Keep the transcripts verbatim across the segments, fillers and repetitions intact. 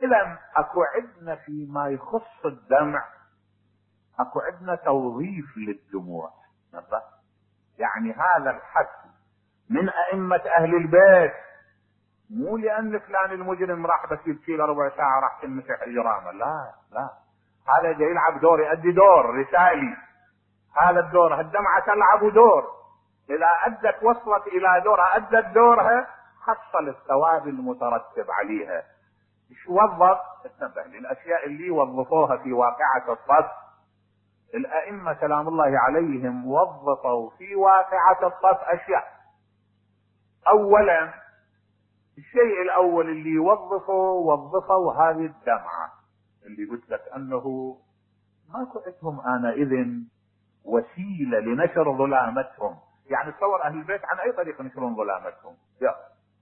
إذا اكو عندنا فيما يخص الدمع اكو عندنا توظيف للدموع، يعني هذا الحث من ائمة اهل البيت، مو لان فلان المجرم راح بس يبكي له ربع ساعة راح تنمسح اجرامه، لا لا، هذا جاي يلعب دور، يؤدي دور رسالي، هذا الدور، هالدمعة تلعب دور، اذا ادت وصلت الى دورها، ادت دورها، حصل الثواب المترتب عليها. ايش وظف؟ تنبه للاشياء اللي وظفوها في واقعة الصف. الائمة سلام الله عليهم وظفوا في واقعة الصف اشياء. اولا الشيء الاول اللي يوظفوا وظفوا هذه الدمعة اللي قلت لك انه ماكو عندهم انئذ وسيلة لنشر ظلامتهم. يعني تصور اهل البيت عن اي طريقة ينشرون ظلامتهم؟ يا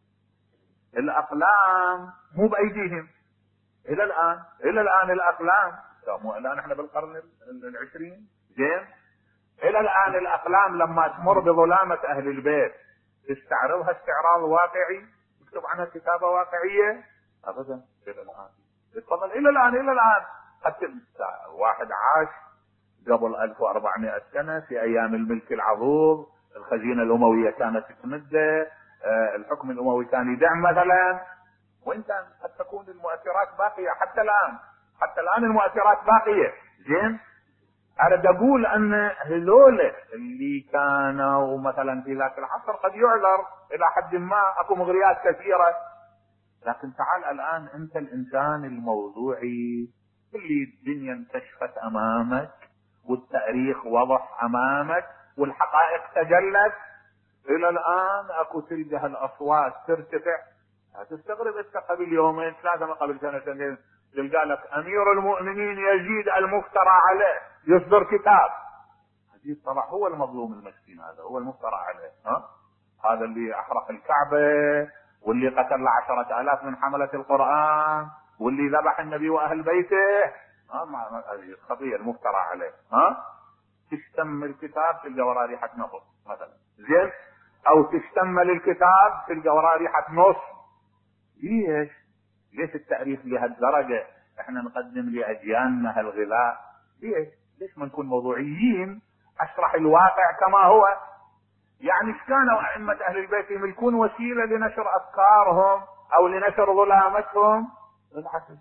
الاقلام مو بايديهم الى الان، الى الان الاقلام، مو الان احنا بالقرن العشرين، زين، الى الان الاقلام لما تمر بظلامة اهل البيت تستعرضها استعراض واقعي، يكتب عنها كتابة واقعية؟ ابدا. الى الان تفضل، الى الان الى الان حتى واحد عاش قبل ألف وأربعمائة سنة في ايام الملك العضوض، الخزينة الاموية كانت تمده، الحكم الاموي كان يدعم مثلا، وان كان قد تكون المؤثرات باقية حتى الان، حتى الان المؤثرات باقية، زين. اريد اقول ان هذول اللي كانوا مثلا في ذاك العصر قد يعذر الى حد ما، اكو مغريات كثيرة، لكن تعال الان انت الانسان الموضوعي اللي الدنيا انكشفت امامك والتاريخ وضح امامك والحقائق تجلت، الى الان اكو تلقى هالاصوات ترتفع. هتستغرب انت قبل يومين ثلاثة ما قبل سنتين تلقى لك امير المؤمنين يزيد المفترى عليه يصدر كتاب. يزيد طلع هو المظلوم المسكين، هذا هو المفترى عليه، ها؟ هذا اللي احرق الكعبة واللي قتل عشرة الاف من حملة القرآن واللي ذبح النبي واهل بيته، ها؟ هذه القضية المفترى عليه، ها؟ تشتم الكتاب تلقى وراه ريحة نفط مثلا، زين، او تشتمل الكتاب تلقى وراه ريحة نص. ليش؟ ليش التعريف لهالدرجة؟ احنا نقدم لاجيالنا هالغذاء، ليش؟ ليش ما نكون موضوعيين؟ اشرح الواقع كما هو. يعني ايش كانوا ائمة اهل البيت يملكون وسيلة لنشر افكارهم او لنشر ظلامتهم؟ بالعكس،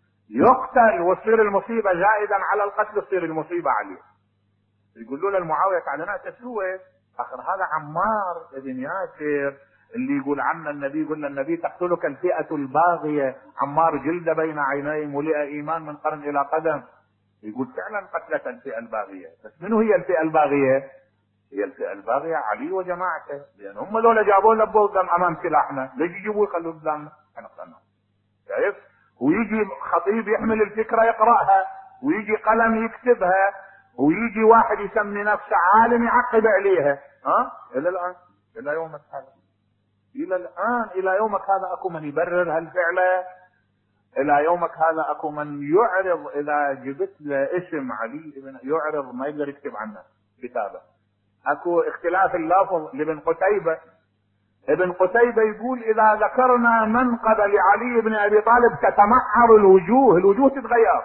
يقتل وتصير المصيبة زائدا على القتل، تصير المصيبة عليه. يقولوا له المعاوية تعالنا تسوي، اخر هذا عمار بن ياسر اللي يقول عنه النبي، يقول النبي تقتلك الفئة الباغية، عمار جلد بين عينيه ملئ ايمان من قرن الى قدم. يقول فعلا قتلت الفئة الباغية، بس منو هي الفئة الباغية؟ هي الفئة الباغية علي وجماعته، لان هم ذولا جابوا لنا بوقم امام سلاحنا، ليش يجيبوا يخلوا قدامنا؟ احنا قلنا شايف؟ ويجي خطيب يحمل الفكرة يقرأها، ويجي قلم يكتبها، ويجي واحد يسمي نفسه عالم يعقب عليها، ها؟ الى الان، الى يومك هذا، الى الان، الى يومك هذا اكو من يبرر هالفعله، الى يومك هذا اكو من يعرض، اذا جبت له اسم علي ابن يعرض ما يقدر يكتب عنه كتابه. اكو اختلاف اللفظ لابن قتيبة، ابن قتيبة يقول اذا ذكرنا منقب لعلي بن ابي طالب تتمعر الوجوه، الوجوه تتغير.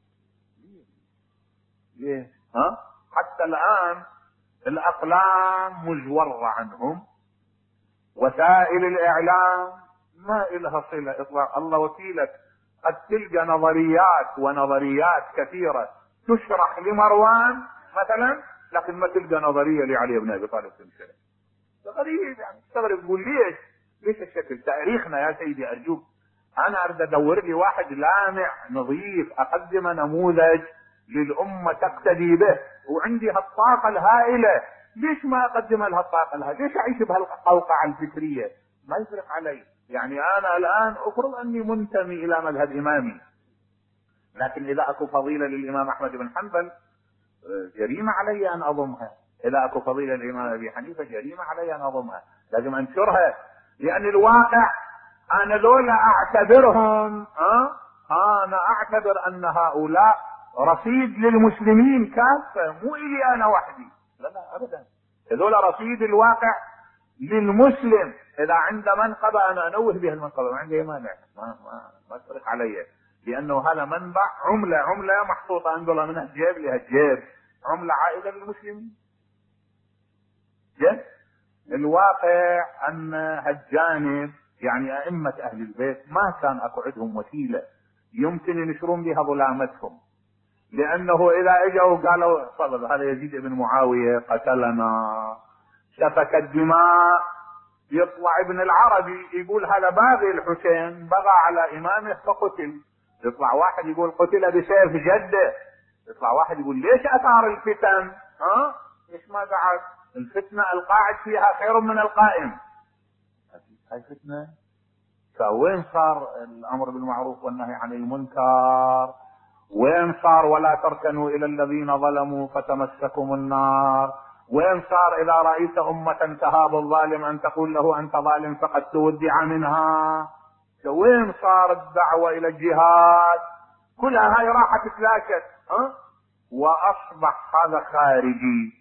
ليه؟ ها؟ حتى الان الاقلام مجورة عنهم، وسائل الاعلام ما إلها صلة اطلاق. الله وكيلك قد تلقى نظريات ونظريات كثيرة تشرح لمروان مثلا، لكن ما تلقى نظرية لعلي بن ابي طالب تنشرح. غريب، يعني تستغرب تقول ليش؟ ليش الشكل؟ تاريخنا يا سيدي ارجوك، انا اريد ادور لي واحد لامع نظيف اقدم نموذج للامة تقتدي به، وعندي هالطاقة الهائلة، ليش ما اقدم لها الطاقة الهائلة؟ ليش اعيش بهالقوقعة الفكرية؟ ما يفرق علي. يعني انا الان افرض اني منتمي الى مذهب امامي، لكن اذا اكو فضيلة للامام احمد بن حنبل جريمة علي ان اضمها، اذا اكو فضيلة للامام ابي حنيفة جريمة علي ان اضمها، لازم انشرها، لان الواقع انا لولا اعتبرهم، ها أه؟ انا اعتبر ان هؤلاء رصيد للمسلمين كافة، مو الي انا وحدي، لا لا ابدا، هذول رصيد الواقع للمسلم. اذا عنده منقبة انا انوه بها المنقبة، ما عندي مانع، ما ما ما تفرق علي. لانه هذا منبع عملة عملة محطوطة انقلها من هالجيب لهالجيب، عملة عائدة للمسلمين. جد الواقع ان هالجانب يعني ائمة اهل البيت ما كان اكو عندهم وسيلة يمكن ينشرون بها ظلامتهم، لانه اذا اجوا قالوا تفضل هذا يزيد بن معاوية قتلنا سفك الدماء، يطلع ابن العربي يقول هذا باغي الحسين بغى على امامه فقتل، يطلع واحد يقول قتل بسيف جده، يطلع واحد يقول ليش اثار الفتن؟ ها ليش ما قعد؟ الفتنة القاعد فيها خير من القائم. هاي فتنة. فوين صار الامر بالمعروف والنهي عن المنكر؟ وين صار ولا تركنوا الى الذين ظلموا فتمسكم النار؟ وين صار اذا رأيت امة تهاب الظالم ان تقول له انت ظالم فقد تودع منها؟ وين صار الدعوة الى الجهاد؟ كلها هاي راحت تتلاكت. ها واصبح هذا خارجي،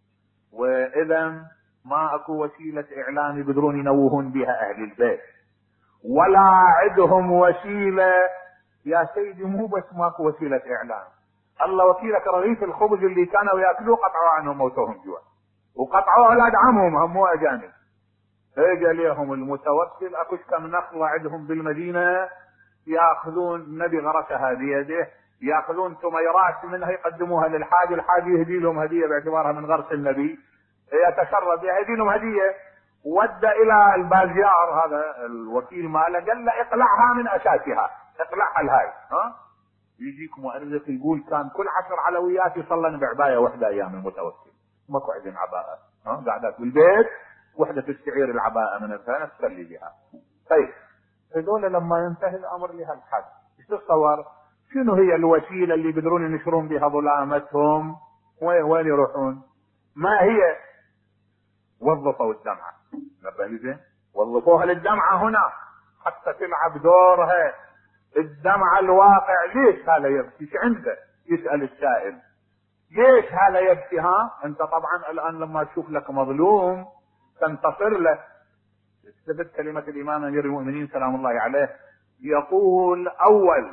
واذا ما اكو وسيلة اعلام يقدرون ينوهون بها اهل البيت، ولا عندهم وسيلة. يا سيدي مو بس ماكو وسيلة اعلام، الله وكيلك رغيف الخبز اللي كانوا ياكلوه قطعوا عنهم موتهم جوع، وقطعوا اولاد عمهم هم مو اجانب. اجى ليهم المتوكل اكو كم نخلة عندهم بالمدينة ياخذون، النبي غرسها بيده، ياخذون تميرات منها يقدموها للحاج، الحاج يهدي لهم هدية باعتبارها من غرس النبي، يتشرب بها يهدي لهم هدية. ودى الى البازيار هذا الوكيل ماله قال له اقلعها من اساسها، اقلعها الهاي. ها يجيك مؤرخ يقول كان كل عشر علويات يصلن بعباية وحدة ايام المتوكل، ماكو عندهم عباءة، ها قاعدات بالبيت وحدة تستعير العباءة من الفانس تصلي بها. طيب هذول لما ينتهي الامر لهالحد ايش تتصور شنو هي الوسيلة اللي يقدرون ينشرون بها ظلامتهم؟ وين وين يروحون؟ ما هي؟ وظفوا الدمعة، نبه زين، وظفوها للدمعة هنا حتى تلعب دورها. الدمعة الواقع ليش هذا يبكي؟ ايش عنده؟ يسأل السائل ليش هذا يبكي؟ ها انت طبعا الان لما تشوف لك مظلوم تنتصر له. استفدت كلمة الامام امير المؤمنين سلام الله عليه يقول اول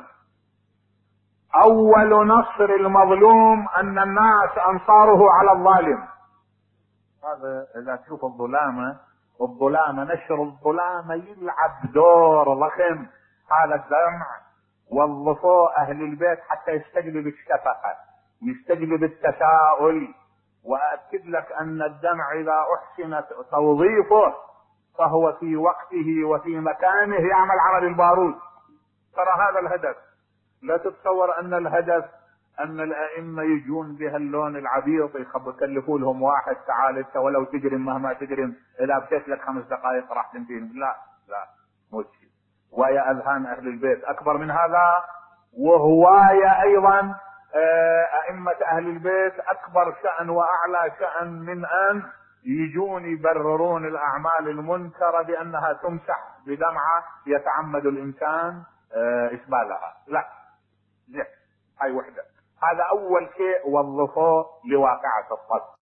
اول نصر المظلوم ان الناس انصاره على الظالم. هذا اذا تشوف الظلامة، الظلامة نشر الظلامة يلعب دور ضخم. هذا الدمع وظفوه اهل البيت حتى يستجلب الشفقة ويستجلب التساؤل. واكد لك ان الدمع اذا احسن توظيفه فهو في وقته وفي مكانه يعمل عمل البارود. ترى هذا الهدف. لا تتصور ان الهدف ان الائمة يجون بهاللون العبيط يكلفوا لهم واحد تعال انت ولو تجرم مهما تجرم اذا بكيت لك خمس دقائق راح تنتهي. لا لا مو شيء. ويا اذهان اهل البيت اكبر من هذا، وهواية ايضا ائمة اهل البيت اكبر شأن واعلى شأن من ان يجون يبررون الاعمال المنكرة بانها تمسح بدمعة يتعمد الانسان اسبالها. لا لا هاي وحدة. هذا اول شيء وظفوه لواقعة الطبع.